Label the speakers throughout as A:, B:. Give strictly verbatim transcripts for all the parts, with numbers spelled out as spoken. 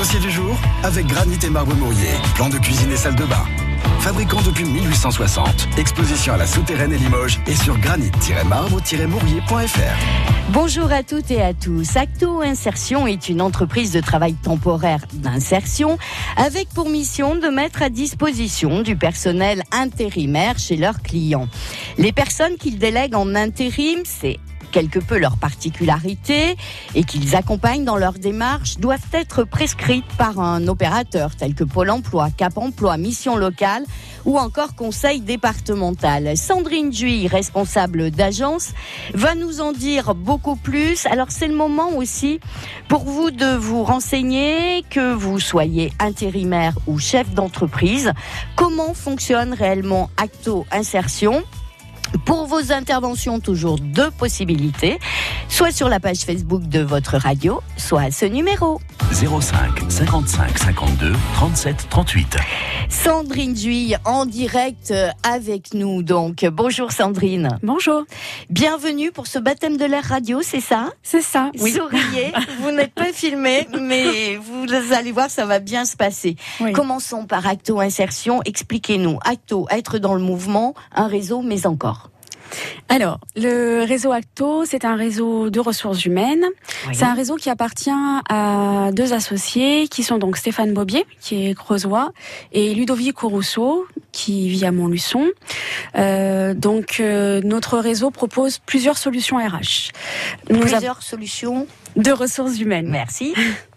A: dossier du jour avec Granit et Marbre Mourier. Plan de cuisine et salle de bain. Fabricant depuis mille huit cent soixante. Exposition à la Souterraine et Limoges et sur granit tiret marbre tiret mourier point f r.
B: Bonjour à toutes et à tous. Acto Insertion est une entreprise de travail temporaire d'insertion avec pour mission de mettre à disposition du personnel intérimaire chez leurs clients. Les personnes qu'ils délèguent en intérim, c'est quelque peu leur particularité et qu'ils accompagnent dans leur démarche doivent être prescrites par un opérateur tel que Pôle emploi, Cap emploi, Mission locale ou encore Conseil départemental. Sandrine Juy, responsable d'agence, va nous en dire beaucoup plus. Alors c'est le moment aussi pour vous de vous renseigner, que vous soyez intérimaire ou chef d'entreprise. Comment fonctionne réellement Acto Insertion ? Pour vos interventions, toujours deux possibilités, soit sur la page Facebook de votre radio, soit à ce numéro.
C: zéro cinq cinquante-cinq cinquante-deux trente-sept trente-huit.
B: Sandrine Juy en direct avec nous donc. Bonjour Sandrine.
D: Bonjour.
B: Bienvenue pour ce baptême de l'air radio, c'est ça ?
D: C'est ça, oui.
B: Souriez, vous n'êtes pas filmé, mais vous allez voir, ça va bien se passer. Oui. Commençons par Acto Insertion. Expliquez-nous. Acto, être dans le mouvement, un réseau, mais encore.
D: Alors, le réseau Acto, c'est un réseau de ressources humaines. Oui. C'est un réseau qui appartient à deux associés, qui sont donc Stéphane Bobier, qui est creusois, et Ludovic Rousseau, qui vit à Montluçon. Euh, donc, euh, notre réseau propose plusieurs solutions R H.
B: Nous plusieurs a... solutions
D: de ressources humaines.
B: Merci.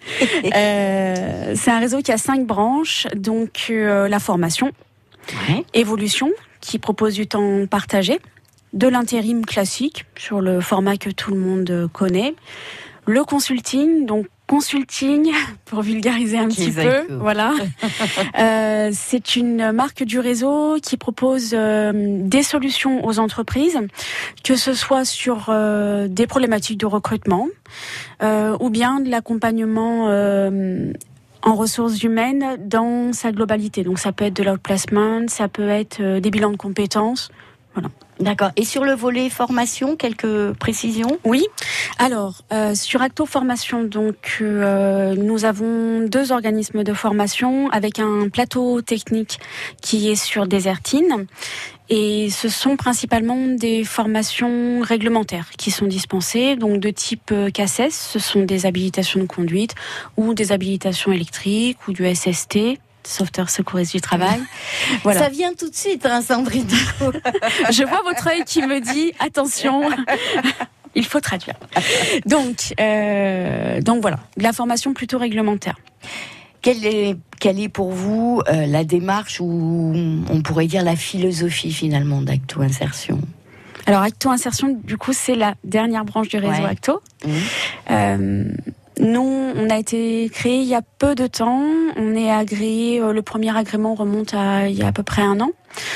D: euh, c'est un réseau qui a cinq branches, donc euh, la formation, ouais. Évolution, qui propose du temps partagé, de l'intérim classique, sur le format que tout le monde connaît, le consulting, donc consulting, pour vulgariser un petit peu, voilà. euh, c'est une marque du réseau qui propose euh, des solutions aux entreprises, que ce soit sur euh, des problématiques de recrutement, euh, ou bien de l'accompagnement euh, en ressources humaines dans sa globalité. Donc ça peut être de l'outplacement, ça peut être euh, des bilans de compétences, voilà.
B: D'accord. Et sur le volet formation, quelques précisions ?
D: Oui. Alors, euh, sur Acto Formation, donc, euh, nous avons deux organismes de formation avec un plateau technique qui est sur Désertine. Et ce sont principalement des formations réglementaires qui sont dispensées, donc de type C A S S, ce sont des habilitations de conduite, ou des habilitations électriques, ou du S S T. Sauveteur secouriste du travail.
B: Voilà. Ça vient tout de suite, hein, Sandrine.
D: Je vois votre œil qui me dit attention, il faut traduire. Donc, euh, donc voilà, de la formation plutôt réglementaire.
B: Quelle est, quelle est pour vous euh, la démarche ou on pourrait dire la philosophie finalement d'Acto Insertion ?
D: Alors Acto Insertion, du coup, c'est la dernière branche du réseau ouais. Acto. Mmh. Euh, Nous, on a été créé il y a peu de temps. On est agréé, le premier agrément remonte à il y a à peu près un an.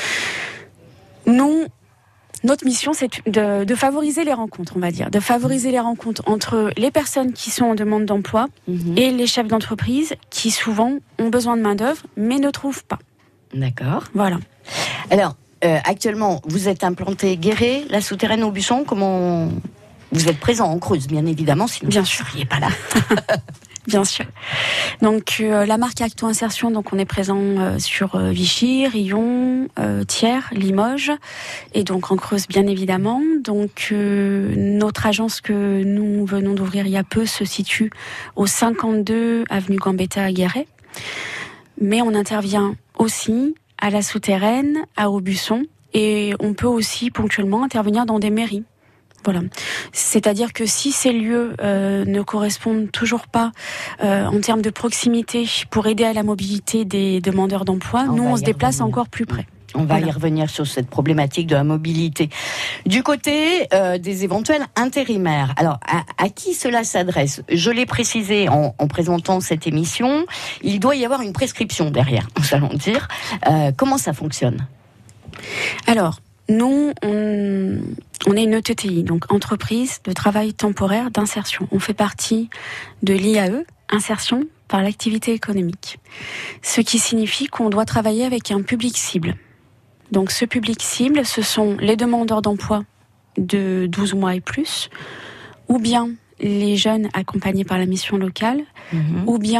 D: Nous, notre mission, c'est de, de favoriser les rencontres, on va dire. De favoriser les rencontres entre les personnes qui sont en demande d'emploi mmh. et les chefs d'entreprise qui, souvent, ont besoin de main-d'œuvre, mais ne trouvent pas.
B: D'accord.
D: Voilà.
B: Alors, euh, actuellement, vous êtes implanté Guéret, la Souterraine, Aubusson, comment... Vous êtes présent en Creuse, bien évidemment, sinon
D: bien
B: vous
D: sûr.
B: ne seriez pas là.
D: Bien sûr. Donc euh, la marque Acto Insertion, donc on est présent euh, sur euh, Vichy, Rion, euh, Thiers, Limoges, et donc en Creuse, bien évidemment. Donc euh, notre agence que nous venons d'ouvrir il y a peu se situe au cinquante-deux avenue Gambetta à Guéret, mais on intervient aussi à la Souterraine, à Aubusson, et on peut aussi ponctuellement intervenir dans des mairies. Voilà. C'est-à-dire que si ces lieux euh, ne correspondent toujours pas euh, en termes de proximité pour aider à la mobilité des demandeurs d'emploi, on nous on se déplace revenir. Encore plus près.
B: On va
D: voilà.
B: y revenir sur cette problématique de la mobilité. Du côté euh, des éventuels intérimaires, alors à, à qui cela s'adresse ? Je l'ai précisé en, en présentant cette émission, il doit y avoir une prescription derrière, nous allons dire. Euh, comment ça fonctionne ?
D: Alors, nous, on, on est une E T T I, donc entreprise de travail temporaire d'insertion. On fait partie de l'I A E, insertion par l'activité économique. Ce qui signifie qu'on doit travailler avec un public cible. Donc ce public cible, ce sont les demandeurs d'emploi de douze mois et plus, ou bien les jeunes accompagnés par la mission locale, mmh. ou bien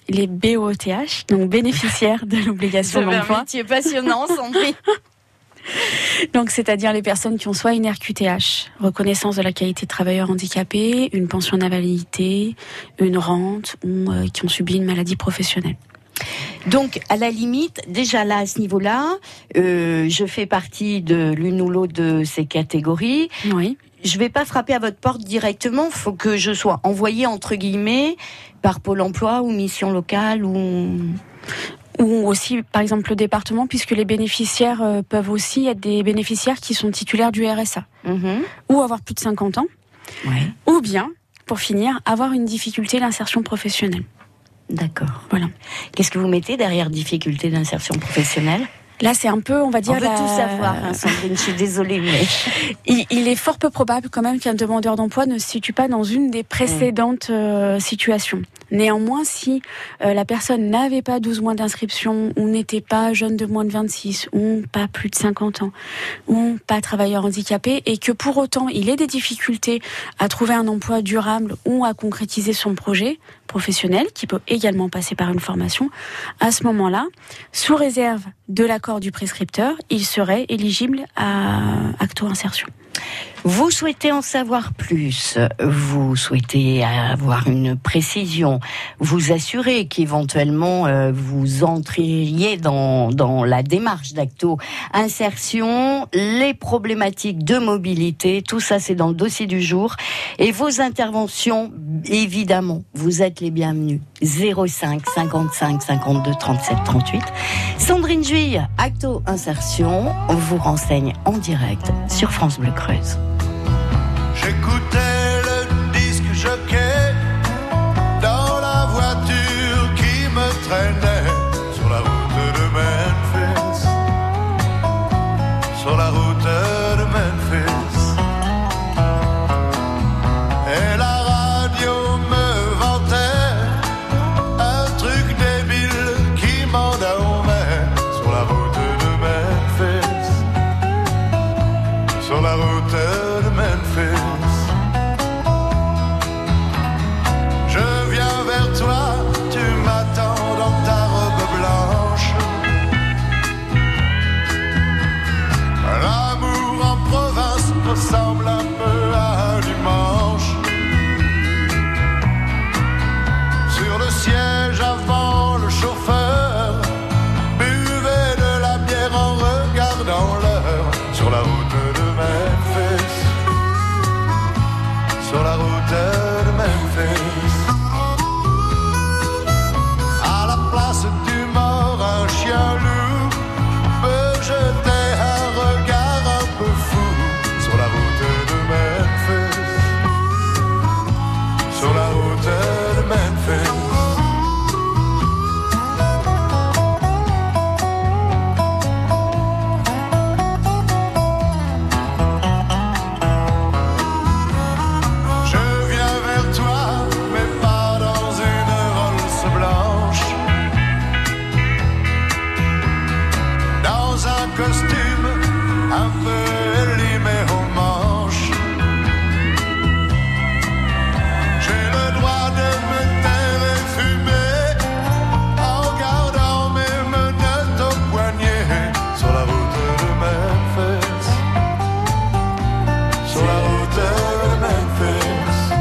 D: les B O T H, donc bénéficiaires de l'obligation
B: C'est
D: d'emploi.
B: un métier passionnant, Sandrine.
D: Donc, c'est-à-dire les personnes qui ont soit une R Q T H, reconnaissance de la qualité de travailleur handicapé, une pension d'invalidité, une rente ou euh, qui ont subi une maladie professionnelle.
B: Donc, à la limite, déjà là, à ce niveau-là, euh, je fais partie de l'une ou l'autre de ces catégories.
D: Oui.
B: Je vais pas frapper à votre porte directement. Il faut que je sois envoyée, entre guillemets, par Pôle emploi ou mission locale ou...
D: Ou aussi, par exemple, le département, puisque les bénéficiaires euh, peuvent aussi être des bénéficiaires qui sont titulaires du R S A.
B: Mmh.
D: Ou avoir plus de cinquante ans.
B: Ouais.
D: Ou bien, pour finir, avoir une difficulté d'insertion professionnelle.
B: D'accord.
D: Voilà.
B: Qu'est-ce que vous mettez derrière difficulté d'insertion professionnelle ?
D: Là, c'est un peu, on va dire...
B: On veut
D: la...
B: tout savoir, hein, Sandrine, je suis désolée, mais...
D: Il, il est fort peu probable quand même qu'un demandeur d'emploi ne se situe pas dans une des précédentes euh, situations. Néanmoins, si euh, la personne n'avait pas douze mois d'inscription, ou n'était pas jeune de moins de vingt-six, ou pas plus de cinquante ans, ou pas travailleur handicapé, et que pour autant il ait des difficultés à trouver un emploi durable ou à concrétiser son projet professionnel, qui peut également passer par une formation, à ce moment-là, sous réserve de l'accord du prescripteur, il serait éligible à Acto Insertion.
B: Vous souhaitez en savoir plus, vous souhaitez avoir une précision, vous assurer qu'éventuellement euh, vous entriez dans, dans la démarche d'Acto Insertion, les problématiques de mobilité, tout ça c'est dans le dossier du jour. Et vos interventions, évidemment, vous êtes les bienvenus. zéro cinq cinquante-cinq cinquante-deux trente-sept trente-huit. Sandrine Juille, Acto Insertion, vous renseigne en direct sur France Bleu Creuse.
E: J'écoutais le disque jockey dans la voiture qui me traînait sur la route de Memphis, sur la route de Memphis. Et la radio me vantait un truc débile qui m'endormait sur la route de Memphis, sur la route de Memphis. Ressemble un peu à dimanche. Sur le siège avant, le chauffeur buvait de la bière en regardant l'heure. Sur la route de Memphis, sur la route de Memphis. À la place du mort, un chien loup peut jeter un regard un peu fou. Sur la route de Memphis, sur la route de Memphis. Je viens vers toi, mais pas dans une Rolls blanche, dans un costume un peu élimé au manche. J'ai le droit de me taire et fumer en gardant mes menottes au poignet. Sur la route de Memphis, sur la route de Memphis.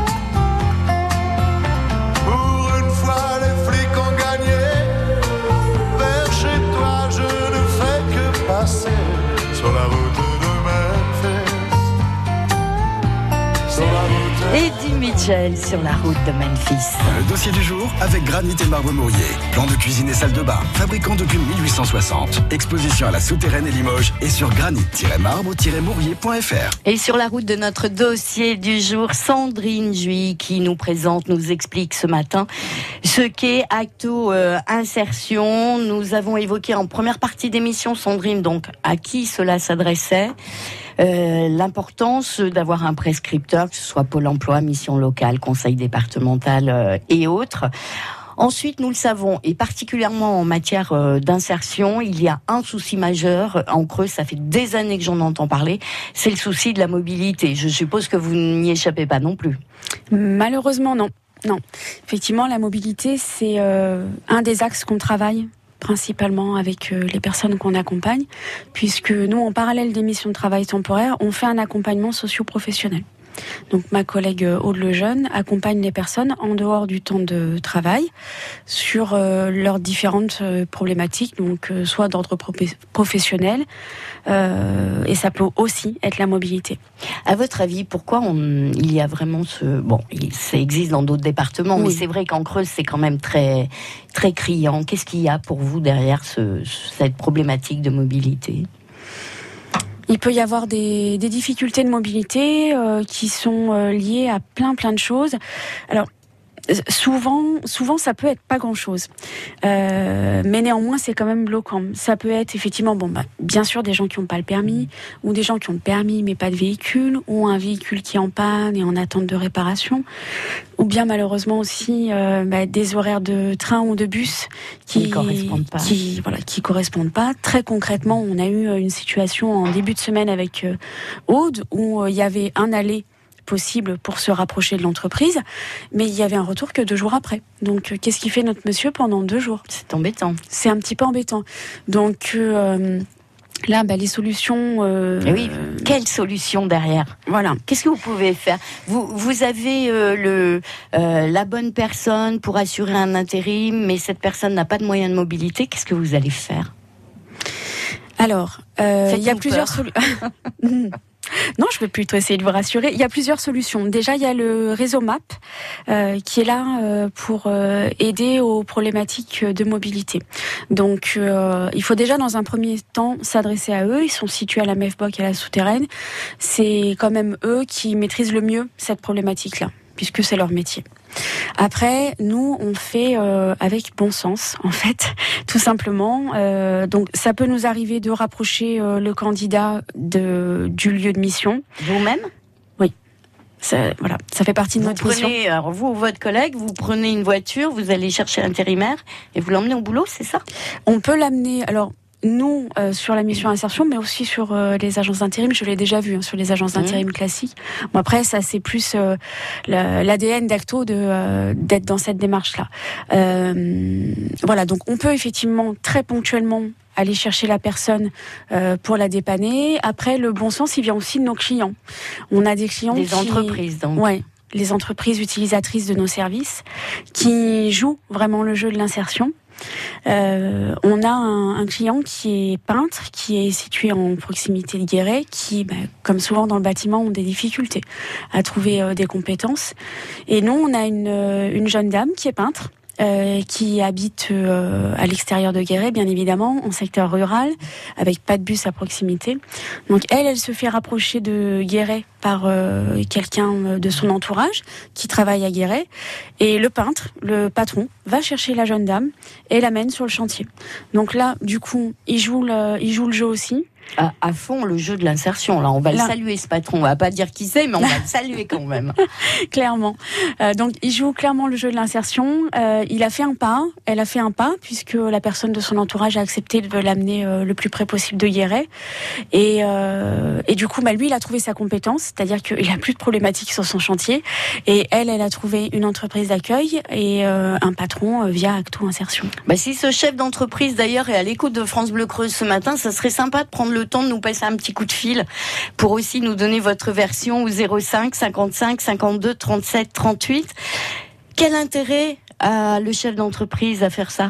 E: Pour une fois les flics ont gagné, vers chez toi je ne fais que passer. Sur la route de Memphis, sur la route de...
B: Eddie Mitchell sur la route de Memphis.
A: Le dossier du jour avec Granit et Marbre Mourier. Plan de cuisine et salle de bain. Fabricant depuis mille huit cent soixante. Exposition à la Souterraine et Limoges et sur granit tiret marbre tiret mourier point f r.
B: Et sur la route de notre dossier du jour, Sandrine Juille qui nous présente, nous explique ce matin ce qu'est Acto euh, Insertion. Nous avons évoqué en première partie d'émission, Sandrine, donc à qui cela s'adressait. Euh, l'importance d'avoir un prescripteur, que ce soit Pôle emploi, mission locale, conseil départemental euh, et autres. Ensuite, nous le savons, et particulièrement en matière euh, d'insertion, il y a un souci majeur en Creuse, ça fait des années que j'en entends parler, c'est le souci de la mobilité. Je suppose que vous n'y échappez pas non plus.
D: Malheureusement, non. Non, effectivement, la mobilité, c'est euh, un des axes qu'on travaille principalement avec euh, les personnes qu'on accompagne, puisque nous, en parallèle des missions de travail temporaire, on fait un accompagnement socio-professionnel. Donc ma collègue Aude Lejeune accompagne les personnes en dehors du temps de travail sur euh, leurs différentes euh, problématiques, donc euh, soit d'ordre pro- professionnel, euh, et ça peut aussi être la mobilité.
B: À votre avis, pourquoi on, il y a vraiment ce... Bon, ça existe dans d'autres départements, oui. mais c'est vrai qu'en Creuse, c'est quand même très, très criant. Qu'est-ce qu'il y a pour vous derrière ce, cette problématique de mobilité ?
D: Il peut y avoir des, des difficultés de mobilité euh, qui sont euh, liées à plein plein de choses. Alors souvent, souvent ça peut être pas grand-chose, euh, mais néanmoins c'est quand même bloquant. Ça peut être effectivement, bon, bah, bien sûr des gens qui n'ont pas le permis, ou des gens qui ont le permis mais pas de véhicule, ou un véhicule qui est en panne et en attente de réparation, ou bien malheureusement aussi euh, bah, des horaires de train ou de bus qui
B: ne correspondent pas.
D: Qui, voilà, qui correspondent pas. Très concrètement, on a eu une situation en début de semaine avec euh, Aude où il euh, y avait un aller possible pour se rapprocher de l'entreprise, mais il y avait un retour que deux jours après. Donc, euh, qu'est-ce qu'il fait notre monsieur pendant deux jours ?
B: C'est embêtant.
D: C'est un petit peu embêtant. Donc, euh, là, bah, les solutions... Euh,
B: Et oui, quelle solution derrière ?
D: Voilà.
B: Qu'est-ce que vous pouvez faire ? Vous, vous avez euh, le, euh, la bonne personne pour assurer un intérim, mais cette personne n'a pas de moyens de mobilité. Qu'est-ce que vous allez faire ?
D: Alors, euh, il y a plusieurs solutions. Non, je vais plutôt essayer de vous rassurer. Il y a plusieurs solutions. Déjà, il y a le réseau M A P euh, qui est là euh, pour euh, aider aux problématiques de mobilité. Donc, euh, il faut déjà dans un premier temps s'adresser à eux. Ils sont situés à la M E F B O C et à la Souterraine. C'est quand même eux qui maîtrisent le mieux cette problématique-là, puisque c'est leur métier. Après, nous, on fait euh, avec bon sens, en fait, tout simplement. Euh, donc, ça peut nous arriver de rapprocher euh, le candidat de, du lieu de mission.
B: Vous-même ?
D: Oui. Ça, voilà, ça fait partie de
B: vous
D: notre
B: prenez,
D: mission.
B: Alors vous ou votre collègue, vous prenez une voiture, vous allez chercher l'intérimaire et vous l'emmenez au boulot, c'est ça ?
D: On peut l'amener... Alors, nous, euh, sur la mission insertion, mais aussi sur euh, les agences d'intérim, je l'ai déjà vu, hein, sur les agences d'intérim mmh. classiques. Bon, après, ça, c'est plus euh, l'A D N d'Acto de, euh, d'être dans cette démarche-là. Euh, voilà, donc on peut effectivement très ponctuellement aller chercher la personne euh, pour la dépanner. Après, le bon sens, il vient aussi de nos clients. On a des clients
B: des
D: qui...
B: entreprises, donc.
D: Ouais. Les entreprises utilisatrices de nos services qui jouent vraiment le jeu de l'insertion. Euh, on a un, un client qui est peintre, qui est situé en proximité de Guéret, qui, bah, comme souvent dans le bâtiment, ont des difficultés à trouver euh, des compétences. Et nous, on a une, une jeune dame qui est peintre, Euh, qui habite euh, à l'extérieur de Guéret, bien évidemment, en secteur rural, avec pas de bus à proximité. Donc elle, elle se fait rapprocher de Guéret par euh, quelqu'un de son entourage qui travaille à Guéret. Et le peintre, le patron, va chercher la jeune dame et l'amène sur le chantier. Donc là, du coup, il joue le, il joue le jeu aussi.
B: À, à fond le jeu de l'insertion. Là, on va là. le saluer, ce patron. On va pas dire qui c'est, mais on va le saluer quand même.
D: Clairement. Euh, donc, il joue clairement le jeu de l'insertion. Euh, il a fait un pas. Elle a fait un pas, puisque la personne de son entourage a accepté de l'amener euh, le plus près possible de Guéret. Et, euh, et du coup, bah, lui, il a trouvé sa compétence, c'est-à-dire qu'il a plus de problématiques sur son chantier. Et elle, elle a trouvé une entreprise d'accueil et euh, un patron euh, via Acto Insertion.
B: Bah, si ce chef d'entreprise, d'ailleurs, est à l'écoute de France Bleu Creuse ce matin, ça serait sympa de prendre le temps de nous passer un petit coup de fil pour aussi nous donner votre version au zéro cinq cinquante-cinq cinquante-deux trente-sept trente-huit. Quel intérêt a le chef d'entreprise à faire ça ?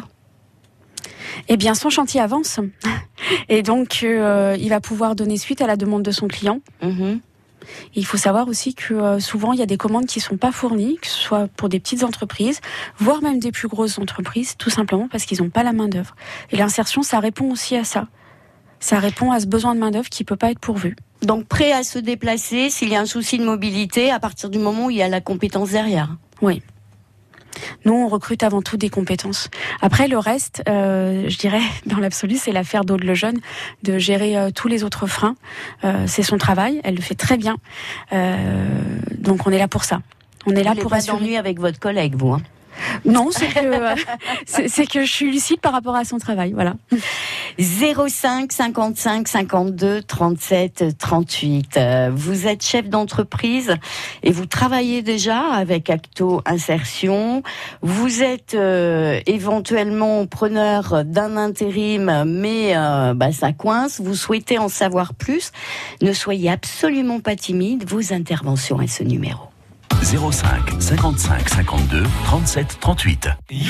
D: Eh bien, son chantier avance. Et donc, euh, il va pouvoir donner suite à la demande de son client. Mmh. Il faut savoir aussi que euh, souvent, il y a des commandes qui ne sont pas fournies, que ce soit pour des petites entreprises, voire même des plus grosses entreprises, tout simplement parce qu'ils n'ont pas la main-d'œuvre. Et l'insertion, ça répond aussi à ça. Ça répond à ce besoin de main-d'œuvre qui ne peut pas être pourvu.
B: Donc, prêt à se déplacer s'il y a un souci de mobilité à partir du moment où il y a la compétence derrière.
D: Oui. Nous, on recrute avant tout des compétences. Après, le reste, euh, je dirais, dans l'absolu, c'est l'affaire d'Aude Lejeune de gérer euh, tous les autres freins. Euh, c'est son travail, elle le fait très bien. Euh, donc, on est là pour ça. On est là
B: vous
D: pour
B: pas
D: assurer.
B: d'ennui avec votre collègue, vous, hein?
D: Non, c'est que, euh, c'est, c'est que je suis lucide par rapport à son travail, voilà.
B: zéro cinq cinquante-cinq cinquante-deux trente-sept trente-huit. Vous êtes chef d'entreprise et vous travaillez déjà avec Acto Insertion. Vous êtes euh, éventuellement preneur d'un intérim, mais euh, bah, ça coince. Vous souhaitez en savoir plus. Ne soyez absolument pas timide. Vos interventions à ce numéro.
C: zéro cinq cinquante-cinq cinquante-deux trente-sept trente-huit.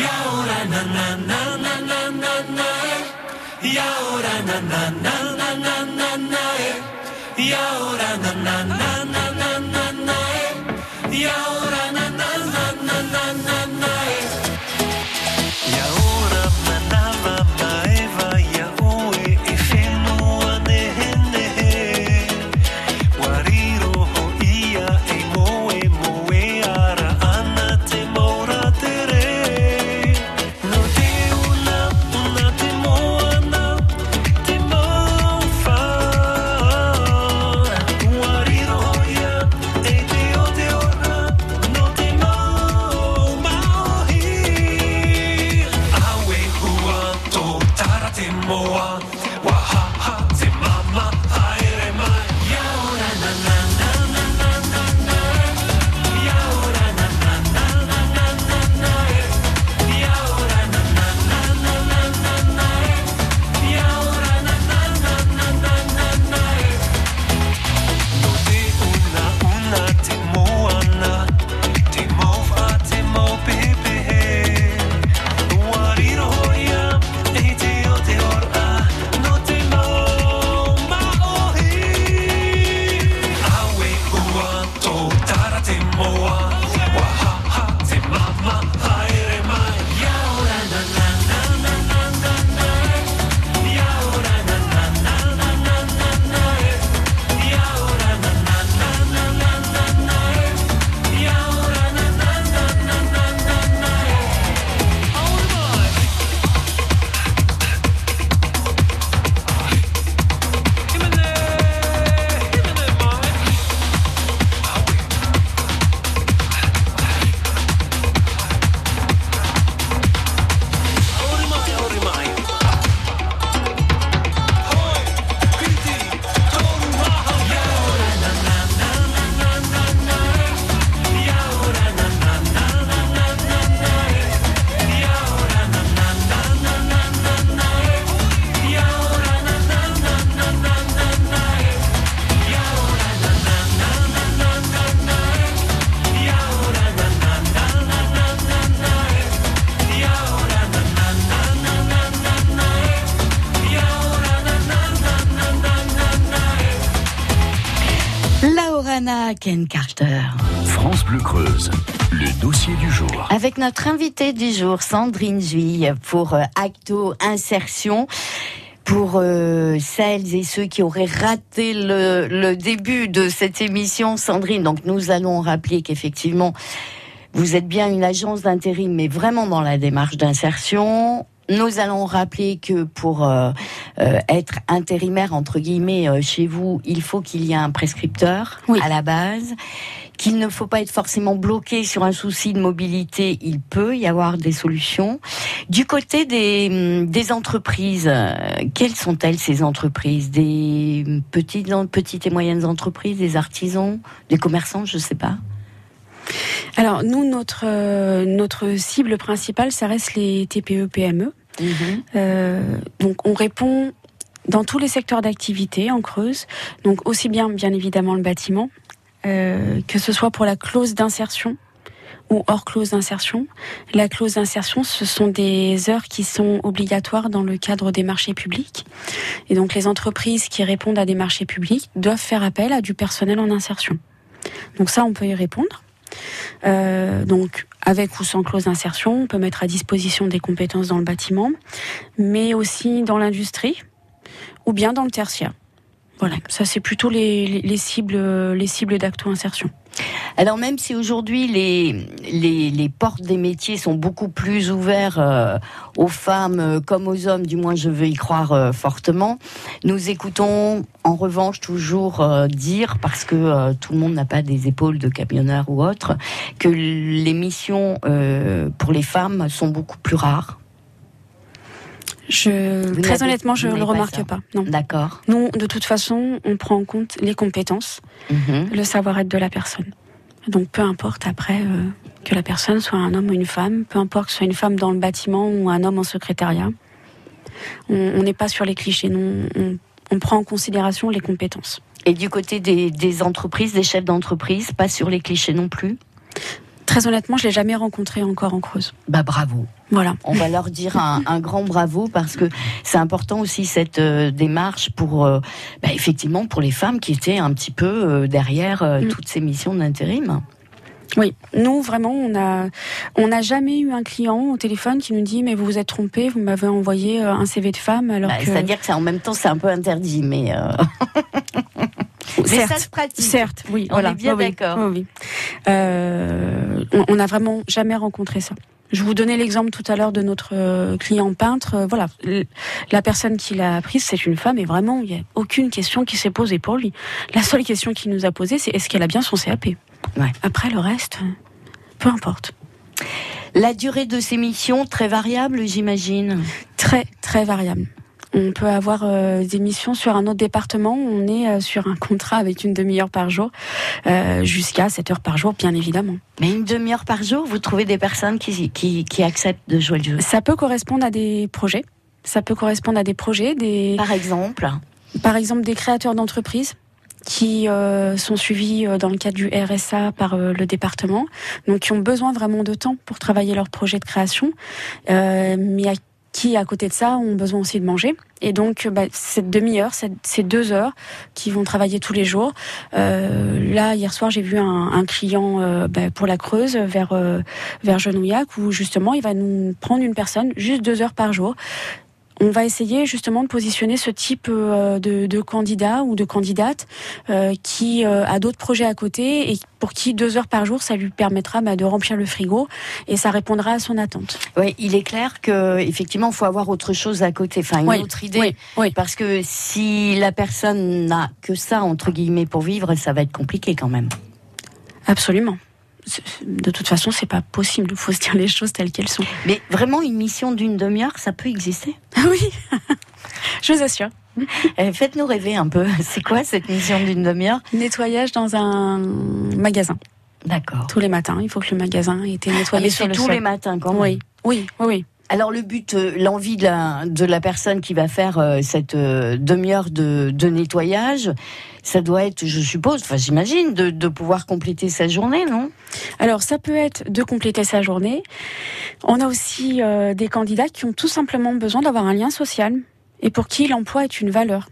B: Ken Carter.
C: France Bleu Creuse, le dossier du jour.
B: Avec notre invitée du jour, Sandrine Juille, pour euh, Acto Insertion. Pour euh, celles et ceux qui auraient raté le, le début de cette émission, Sandrine, donc nous allons rappeler qu'effectivement, vous êtes bien une agence d'intérim, mais vraiment dans la démarche d'insertion. Nous allons rappeler que pour euh, euh, être intérimaire, entre guillemets, euh, chez vous, il faut qu'il y ait un prescripteur oui. à la base, qu'il ne faut pas être forcément bloqué sur un souci de mobilité, il peut y avoir des solutions. Du côté des, des entreprises, euh, quelles sont-elles ces entreprises ? Des petites, petites et moyennes entreprises, des artisans, des commerçants, je ne sais pas.
D: Alors nous, notre euh, notre cible principale, ça reste les T P E P M E. Mmh. Euh, donc on répond dans tous les secteurs d'activité en Creuse. Donc aussi bien, bien évidemment, le bâtiment, euh, que ce soit pour la clause d'insertion ou hors clause d'insertion. La clause d'insertion, ce sont des heures qui sont obligatoires dans le cadre des marchés publics. Et donc les entreprises qui répondent à des marchés publics doivent faire appel à du personnel en insertion. Donc ça, on peut y répondre. Euh, donc avec ou sans clause d'insertion, on peut mettre à disposition des compétences dans le bâtiment, mais aussi dans l'industrie ou bien dans le tertiaire. Voilà, ça c'est plutôt les, les, les cibles, les cibles d'Acto Insertion.
B: Alors même si aujourd'hui les, les, les portes des métiers sont beaucoup plus ouvertes euh, aux femmes euh, comme aux hommes, du moins je veux y croire euh, fortement, nous écoutons en revanche toujours euh, dire, parce que euh, tout le monde n'a pas des épaules de camionneur ou autre, que les missions euh, pour les femmes sont beaucoup plus rares.
D: Je,
B: Vous
D: très
B: n'avez-
D: honnêtement, je
B: vous
D: ne le
B: n'avez pas
D: remarque
B: ça.
D: pas. Non.
B: D'accord.
D: Nous, de toute façon, on prend en compte les compétences,
B: Mhm.
D: le savoir-être de la personne. Donc, peu importe après euh, que la personne soit un homme ou une femme, peu importe que ce soit une femme dans le bâtiment ou un homme en secrétariat, on on n'est pas sur les clichés. Nous, on, on prend en considération les compétences.
B: Et du côté des, des entreprises, des chefs d'entreprise, pas sur les clichés non plus?
D: Très honnêtement, je l'ai jamais rencontré encore en Creuse.
B: Bah bravo.
D: Voilà.
B: On va leur dire un, un grand bravo parce que c'est important aussi cette euh, démarche pour, euh, bah, effectivement, pour les femmes qui étaient un petit peu euh, derrière euh,
D: Mm.
B: toutes ces missions d'intérim.
D: Oui, nous vraiment, on a, on n'a jamais eu un client au téléphone qui nous dit mais vous vous êtes trompé, vous m'avez envoyé euh, un C V de femme alors
B: Bah,
D: que.
B: C'est-à-dire que c'est, en même temps, c'est un peu interdit, mais, euh... mais
D: certes,
B: ça se pratique.
D: certes, oui,
B: On
D: voilà,
B: est bien
D: oui, oui,
B: d'accord.
D: oui, oui. Euh, on- on n'a vraiment jamais rencontré ça. Je vous donnais l'exemple tout à l'heure de notre euh, client peintre. Euh, voilà, L- la personne qui l'a prise, c'est une femme et vraiment, il n'y a aucune question qui s'est posée pour lui. La seule question qu'il nous a posée, c'est est-ce qu'elle a bien son C A P.
B: Ouais.
D: Après le reste, euh, peu importe.
B: La durée de ces missions, très variable, j'imagine.
D: Très, très variable. On peut avoir euh, des missions sur un autre département. On est euh, sur un contrat avec une demi-heure par jour, euh, jusqu'à sept heures par jour, bien évidemment.
B: Mais une demi-heure par jour, vous trouvez des personnes qui, qui, qui acceptent de jouer le jeu?
D: Ça peut correspondre à des projets. Ça peut correspondre à des projets, des,
B: Par exemple.
D: par exemple des créateurs d'entreprises qui euh, sont suivis euh, dans le cadre du R S A par euh, le département, donc qui ont besoin vraiment de temps pour travailler leur projet de création, euh, mais à qui, à côté de ça, ont besoin aussi de manger. Et donc, bah, cette demi-heure, cette, ces deux heures qui vont travailler tous les jours. Euh, là, hier soir, j'ai vu un, un client euh, bah, pour la Creuse, vers, euh, vers Genouillac, où justement, il va nous prendre une personne, juste deux heures par jour. On va essayer justement de positionner ce type euh, de, de candidat ou de candidate euh, qui euh, a d'autres projets à côté et pour qui deux heures par jour, ça lui permettra bah, de remplir le frigo et ça répondra à son attente.
B: Oui, il est clair que effectivement, il faut avoir autre chose à côté, enfin une
D: Oui,
B: autre idée.
D: oui, oui.
B: Parce que si la personne n'a que ça, entre guillemets, pour vivre, ça va être compliqué quand même.
D: Absolument. De toute façon, c'est pas possible. Il faut se dire les choses telles qu'elles sont.
B: Mais vraiment, une mission d'une demi-heure, ça peut exister?
D: Oui, je vous assure.
B: Eh, faites-nous rêver un peu. C'est quoi cette mission d'une demi-heure?
D: Nettoyage dans un magasin.
B: D'accord.
D: Tous les matins, il faut que le magasin ait été
B: Ah,
D: nettoyé
B: mais
D: sur
B: c'est
D: le
B: tous
D: sol.
B: les matins quand même.
D: Oui, oui, oui, oui.
B: Alors le but, euh, l'envie de la, de la personne qui va faire euh, cette euh, demi-heure de, de nettoyage, ça doit être, je suppose, enfin j'imagine, de, de pouvoir compléter sa journée, non?
D: Alors, ça peut être de compléter sa journée. On a aussi euh, des candidats qui ont tout simplement besoin d'avoir un lien social et pour qui l'emploi est une valeur.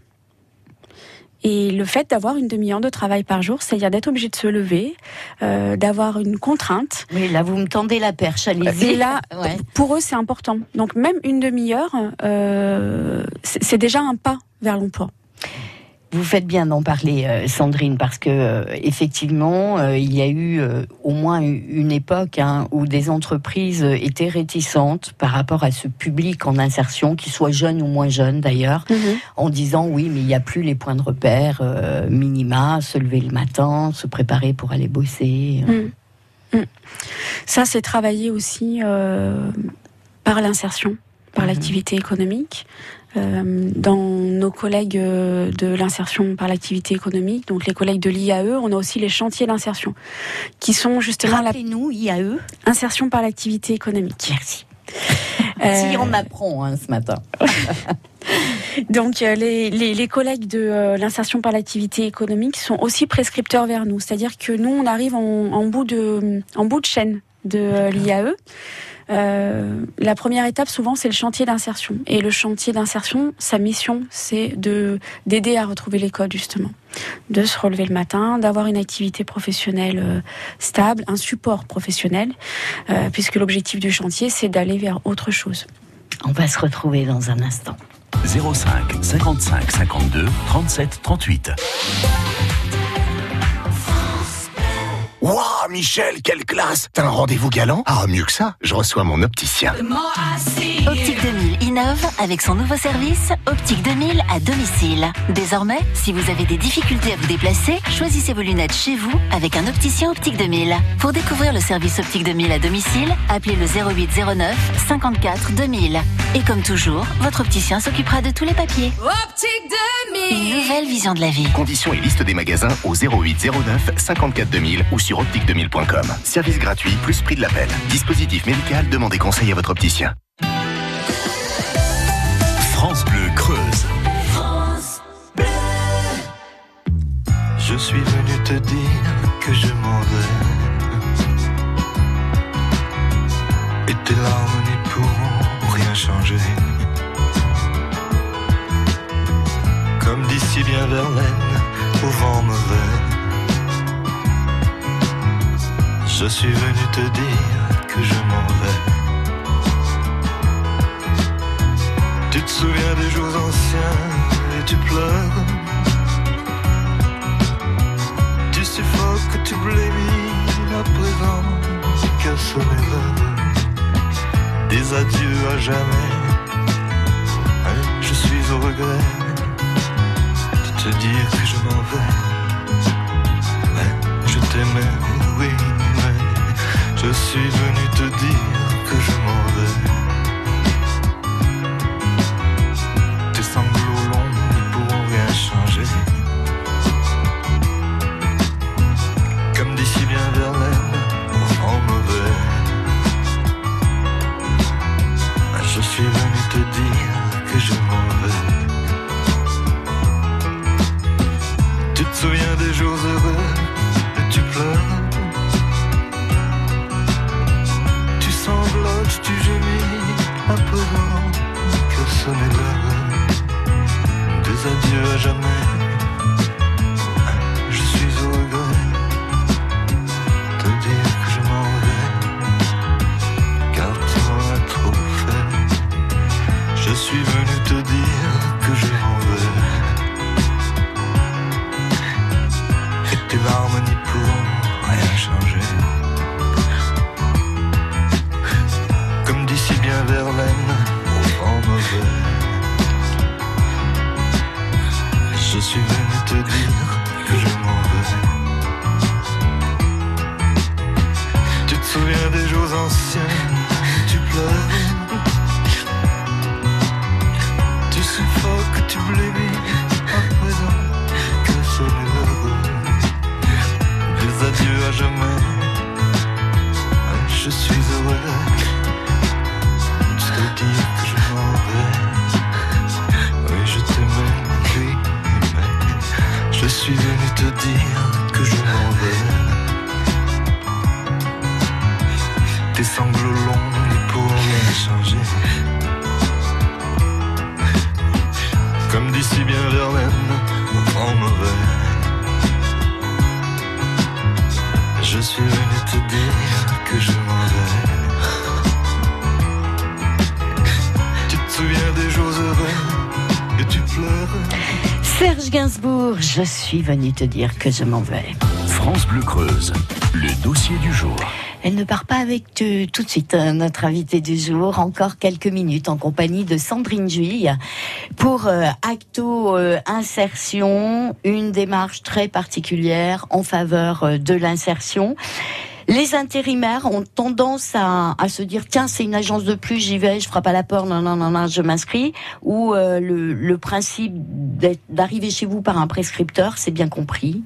D: Et le fait d'avoir une demi-heure de travail par jour, c'est-à-dire d'être obligé de se lever, euh, d'avoir une contrainte.
B: Oui, là vous me tendez la perche, allez-y.
D: Et là,
B: Ouais.
D: pour eux, c'est important. Donc même une demi-heure, euh, c'est c'est déjà un pas vers l'emploi.
B: Vous faites bien d'en parler, euh, Sandrine, parce que euh, effectivement, euh, il y a eu euh, au moins une époque hein, où des entreprises étaient réticentes par rapport à ce public en insertion, qu'il soit jeune ou moins jeune d'ailleurs,
D: Mmh.
B: en disant oui, mais il n'y a plus les points de repère euh, minima, se lever le matin, se préparer pour aller bosser.
D: Mmh. Mmh. Ça, c'est travaillé aussi euh, par l'insertion, par
B: Mhm.
D: l'activité économique. Euh, dans nos collègues euh, de l'insertion par l'activité économique, donc les collègues de l'I A E, on a aussi les chantiers d'insertion, qui sont justement la
B: Rappelez-nous, I A E.
D: insertion par l'activité économique.
B: Merci.
D: Euh,
B: Si on apprend hein, ce matin.
D: Donc euh, les, les, les collègues de euh, l'insertion par l'activité économique sont aussi prescripteurs vers nous, c'est-à-dire que nous on arrive en, en bout de en bout de chaîne de euh, l'I A E. Euh, la première étape souvent c'est le chantier d'insertion et le chantier d'insertion, sa mission c'est de d'aider à retrouver les codes justement, de se relever le matin, d'avoir une activité professionnelle euh, stable, un support professionnel, euh, puisque l'objectif du chantier c'est d'aller vers autre chose.
B: On va se retrouver dans un instant.
C: zéro cinq cinquante-cinq cinquante-deux trente-sept trente-huit.
F: Waouh, Michel, quelle classe! T'as un rendez-vous galant? Ah, mieux que ça, je reçois mon opticien.
G: Optique deux mille innove avec son nouveau service Optique deux mille à domicile. Désormais, si vous avez des difficultés à vous déplacer, choisissez vos lunettes chez vous avec un opticien Optique deux mille. Pour découvrir le service Optique deux mille à domicile, appelez le zéro huit zéro neuf cinquante-quatre deux mille. Et comme toujours, votre opticien s'occupera de tous les papiers.
H: Optique deux mille.
G: Une nouvelle vision de la vie.
F: Conditions et liste des magasins au zéro huit zéro neuf cinquante-quatre deux mille ou sur optique deux mille point com. Service gratuit plus prix de l'appel. Dispositif médical, demandez conseil à votre opticien.
C: France Bleu Creuse.
H: France Bleu.
E: Je suis venu te dire que je m'en vais. Et tes larmes n'y pourront rien changer. Comme dit si bien Verlaine, au vent mauvais. Je suis venu te dire que je m'en vais. Tu te souviens des jours anciens et tu pleures. Tu suffoques, tu blémis à présent. Que sonner l'heure des adieux à jamais. Je suis au regret de te dire que je m'en vais. Je t'aimais, oui, mais je suis venu te dire que je m'en vais. Tes sanglots longs ne pourront rien changer. Comme dit si bien Verlaine, au vent mauvais. Je suis venu te dire que je m'en vais. Tu te souviens des jours heureux et tu pleures. Tu sanglotes, tu gémis à présent. Que sonner l'heure des adieux à jamais. Je suis au regret de te dire que je m'en vais, car tu m'en as trop fait. Je suis venu te dire que je m'en vais. Et tes larmes n'y pourront rien changer. Comme dit si bien Verlaine, au vent mauvais. Je suis venu te dire que je m'en vais. Tu te souviens des jours anciens, tu pleures. Tu suffoques, tu blémis à présent. Que sonner l'heure des adieux à jamais. Je suis heureux de te dire que je m'en vais. Oui, je t'aimais, oui, mais je suis venu te dire que je m'en vais. Tes sanglots longs ne pourront rien changer. Comme dit si bien Verlaine, au vent mauvais. Je suis venu te dire que je m'en vais. Tu te souviens des jours heureux et tu pleures.
B: Serge Gainsbourg, je suis venu te dire que je m'en vais.
C: France Bleu Creuse, le dossier du jour.
B: Elle ne part pas avec euh, tout de suite euh, notre invité du jour. Encore quelques minutes en compagnie de Sandrine Juille pour euh, Acto euh, Insertion, une démarche très particulière en faveur euh, de l'insertion. Les intérimaires ont tendance à, à se dire tiens, c'est une agence de plus, j'y vais, je frappe à la porte, non non non non, je m'inscris. Ou euh, le, le principe d'arriver chez vous par un prescripteur, c'est bien compris.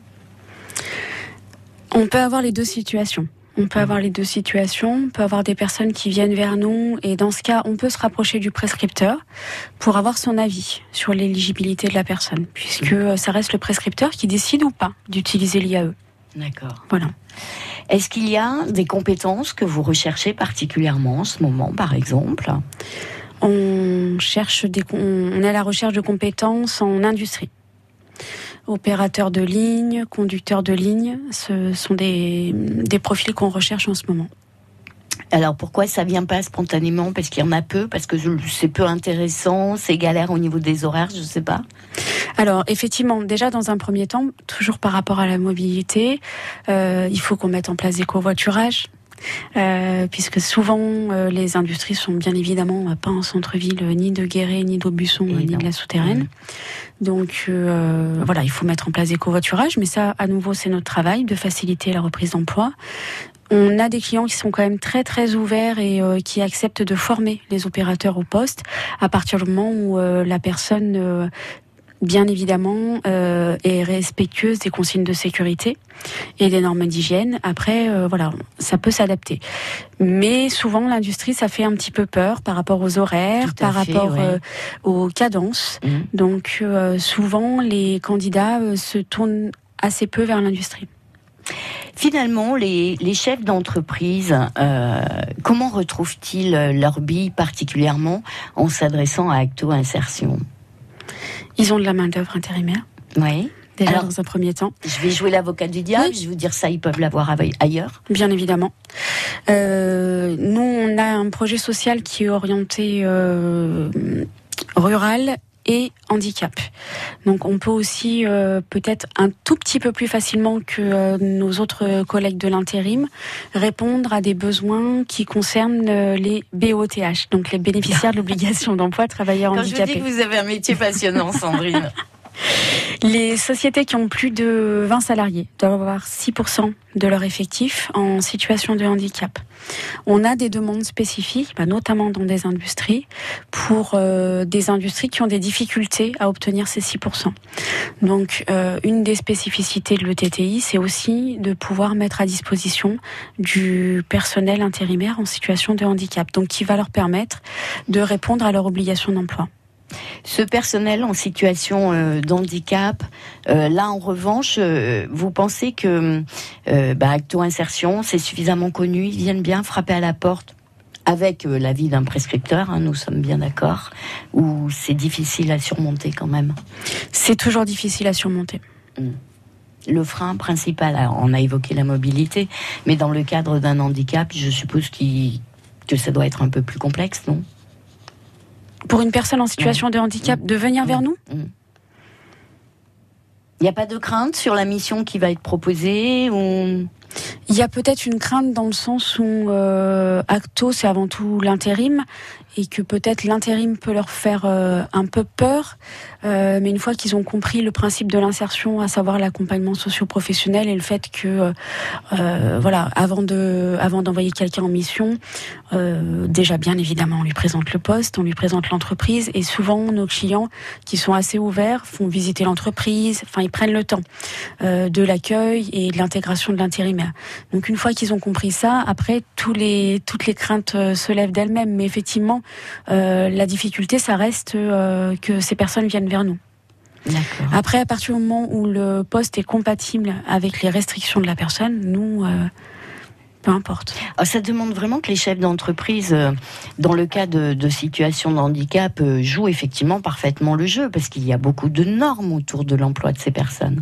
D: On peut avoir les deux situations. On peut avoir les deux situations. On peut avoir des personnes qui viennent vers nous et dans ce cas, on peut se rapprocher du prescripteur pour avoir son avis sur l'éligibilité de la personne, puisque ça reste le prescripteur qui décide ou pas d'utiliser l'I A E.
B: D'accord.
D: Voilà.
B: Est-ce qu'il y a des compétences que vous recherchez particulièrement en ce moment, par exemple ?
D: On cherche des, on est à la recherche de compétences en industrie. Opérateurs de ligne, conducteurs de ligne, ce sont des, des profils qu'on recherche en ce moment.
B: Alors pourquoi ça vient pas spontanément ? Parce qu'il y en a peu, parce que c'est peu intéressant, c'est galère au niveau des horaires, je sais pas.
D: Alors effectivement, déjà dans un premier temps, toujours par rapport à la mobilité, euh, il faut qu'on mette en place des covoiturages. Euh, puisque souvent euh, les industries sont bien évidemment pas en centre-ville, ni de Guéret, ni d'Aubusson, ni non. de la Souterraine. Mmh. Donc euh, voilà, il faut mettre en place des covoiturages, mais ça, à nouveau, c'est notre travail de faciliter la reprise d'emploi. On a des clients qui sont quand même très très ouverts et euh, qui acceptent de former les opérateurs au poste à partir du moment où euh, la personne, euh, bien évidemment, euh, est respectueuse des consignes de sécurité et des normes d'hygiène. Après, euh, voilà, ça peut s'adapter. Mais souvent, l'industrie, ça fait un petit peu peur par rapport aux horaires, par fait, rapport ouais. euh, aux cadences. Mmh. Donc, euh, souvent, les candidats euh, se tournent assez peu vers l'industrie.
B: Finalement, les, les chefs d'entreprise, euh, comment retrouvent-ils leur bille particulièrement en s'adressant à Acto Insertion ?
D: Ils ont de la main-d'œuvre intérimaire.
B: Oui.
D: Déjà
B: Alors,
D: dans un premier temps.
B: Je vais jouer l'avocat du diable, oui. Je vais vous dire ça, ils peuvent l'avoir ailleurs.
D: Bien évidemment. Euh, nous, on a un projet social qui est orienté euh, rural et handicap. Donc on peut aussi euh, peut-être un tout petit peu plus facilement que euh, nos autres collègues de l'intérim répondre à des besoins qui concernent euh, les B O T H, donc les bénéficiaires de l'obligation d'emploi travailleurs
B: Quand
D: handicapés.
B: Je vous dis que vous avez un métier passionnant, Sandrine.
D: Les sociétés qui ont plus de vingt salariés doivent avoir six pour cent de leur effectif en situation de handicap. On a des demandes spécifiques, bah notamment dans des industries, pour euh, des industries qui ont des difficultés à obtenir ces six pour cent. Donc, euh, une des spécificités de l'E T T I, c'est aussi de pouvoir mettre à disposition du personnel intérimaire en situation de handicap, donc qui va leur permettre de répondre à leur obligation d'emploi.
B: Ce personnel en situation euh, d'handicap, euh, là en revanche, euh, vous pensez que euh, bah, Acto Insertion, c'est suffisamment connu, ils viennent bien frapper à la porte avec euh, l'avis d'un prescripteur, hein, nous sommes bien d'accord, ou c'est difficile à surmonter quand même ?
D: C'est toujours difficile à surmonter.
B: Mmh. Le frein principal, alors, on a évoqué la mobilité, mais dans le cadre d'un handicap, je suppose qu'il, que ça doit être un peu plus complexe, non ?
D: Pour une personne en situation mmh. de handicap, mmh. de venir mmh. vers nous ?
B: Il n'y a pas de crainte sur la mission qui va être proposée ou...
D: Il y a peut-être une crainte dans le sens où euh, Acto, c'est avant tout l'intérim, et que peut-être l'intérim peut leur faire euh, un peu peur, euh, mais une fois qu'ils ont compris le principe de l'insertion, à savoir l'accompagnement socio-professionnel et le fait que, euh, voilà, avant de, avant d'envoyer quelqu'un en mission, euh, déjà bien évidemment on lui présente le poste, on lui présente l'entreprise, et souvent nos clients qui sont assez ouverts font visiter l'entreprise, enfin ils prennent le temps euh, de l'accueil et de l'intégration de l'intérimaire. Donc une fois qu'ils ont compris ça, après tous les, toutes les craintes euh, se lèvent d'elles-mêmes, mais effectivement Euh, la difficulté, ça reste euh, que ces personnes viennent vers nous.
B: D'accord.
D: Après, à partir du moment où le poste est compatible avec les restrictions de la personne, nous, euh, peu importe.
B: Alors, ça demande vraiment que les chefs d'entreprise, euh, dans le cas de, de situations de handicap, euh, jouent effectivement parfaitement le jeu, parce qu'il y a beaucoup de normes autour de l'emploi de ces personnes.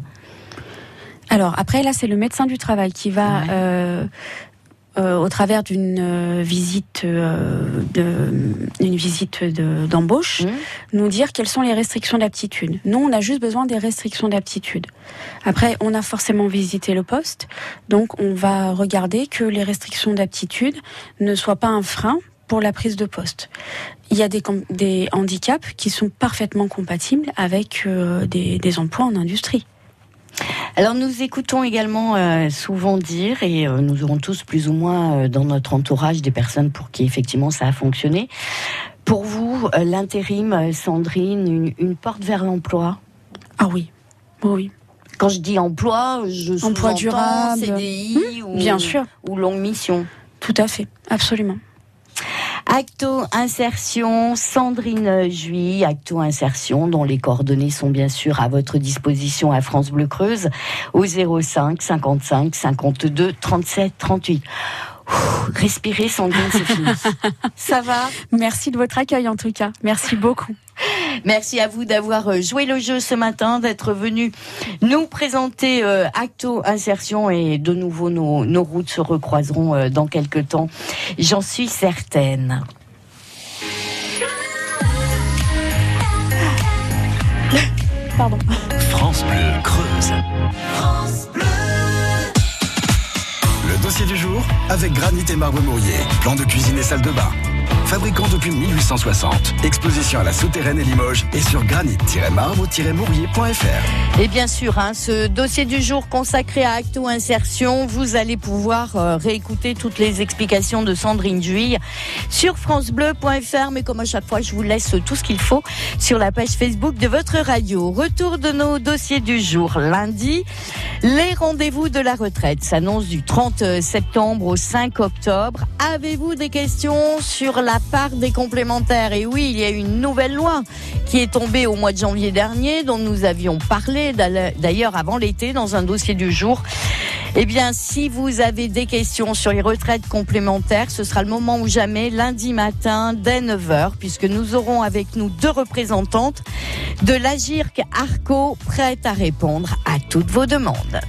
D: Alors, après, là, c'est le médecin du travail qui va... Ouais. Euh, Euh, au travers d'une euh, visite, euh, de, une visite de, d'embauche, mmh. nous dire quelles sont les restrictions d'aptitude. Nous, on a juste besoin des restrictions d'aptitude. Après, on a forcément visité le poste, donc on va regarder que les restrictions d'aptitude ne soient pas un frein pour la prise de poste. Il y a des, des handicaps qui sont parfaitement compatibles avec euh, des, des emplois en industrie.
B: Alors nous écoutons également euh, souvent dire, et euh, nous aurons tous plus ou moins euh, dans notre entourage des personnes pour qui effectivement ça a fonctionné. Pour vous, euh, l'intérim, euh, Sandrine, une, une porte vers l'emploi ?
D: Ah oui, oui.
B: Quand je dis emploi, je sous-entends
D: emploi durable,
B: C D I
D: mmh,
B: ou,
D: bien sûr.
B: ou longue mission.
D: Tout à fait, absolument.
B: Acto Insertion, Sandrine Juy, Acto Insertion, dont les coordonnées sont bien sûr à votre disposition à France Bleu Creuse, au zéro cinq cinquante-cinq cinquante-deux trente-sept trente-huit. Ouh, respirez Sandrine, c'est fini. Ça va ?
D: Merci de votre accueil en tout cas, merci beaucoup.
B: Merci à vous d'avoir joué le jeu ce matin, d'être venu nous présenter euh, Acto Insertion, et de nouveau nos, nos routes se recroiseront euh, dans quelques temps, j'en suis certaine.
D: Pardon.
C: France Bleu Creuse.
H: France Bleu.
A: Le dossier du jour avec Granit et Marbre Mourier. Plan de cuisine et salle de bain. Fabricant depuis mille huit cent soixante. Exposition à la Souterraine et Limoges et sur granit-marbre-mourier point f r.
B: Et bien sûr, hein, ce dossier du jour consacré à Acto Insertion, vous allez pouvoir euh, réécouter toutes les explications de Sandrine Juille sur francebleu point f r. Mais comme à chaque fois, je vous laisse tout ce qu'il faut sur la page Facebook de votre radio. Retour de nos dossiers du jour. Lundi, les rendez-vous de la retraite s'annoncent du trente septembre au cinq octobre. Avez-vous des questions sur la part des complémentaires? Et oui, il y a une nouvelle loi qui est tombée au mois de janvier dernier, dont nous avions parlé d'ailleurs avant l'été dans un dossier du jour. Eh bien, si vous avez des questions sur les retraites complémentaires, ce sera le moment ou jamais, lundi matin, dès neuf heures, puisque nous aurons avec nous deux représentantes de l'Agirc Arco prêtes à répondre à toutes vos demandes.